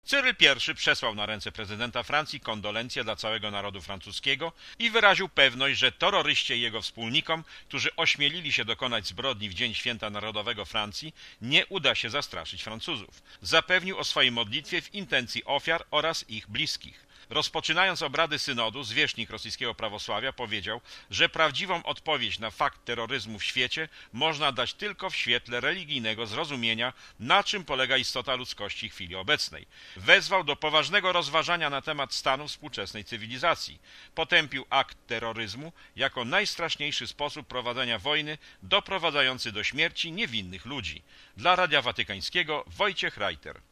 Cyryl I przesłał na ręce prezydenta Francji kondolencje dla całego narodu francuskiego i wyraził pewność, że terroryście i jego wspólnikom, którzy ośmielili się dokonać zbrodni w Dzień Święta Narodowego Francji, nie uda się zastraszyć Francuzów. Zapewnił o swojej modlitwie w intencji ofiar oraz ich bliskich. Rozpoczynając obrady synodu, zwierzchnik rosyjskiego prawosławia powiedział, że prawdziwą odpowiedź na fakt terroryzmu w świecie można dać tylko w świetle religijnego zrozumienia, na czym polega istota ludzkości w chwili obecnej. Wezwał do poważnego rozważania na temat stanu współczesnej cywilizacji. Potępił akt terroryzmu jako najstraszniejszy sposób prowadzenia wojny, doprowadzający do śmierci niewinnych ludzi. Dla Radia Watykańskiego Wojciech Reiter.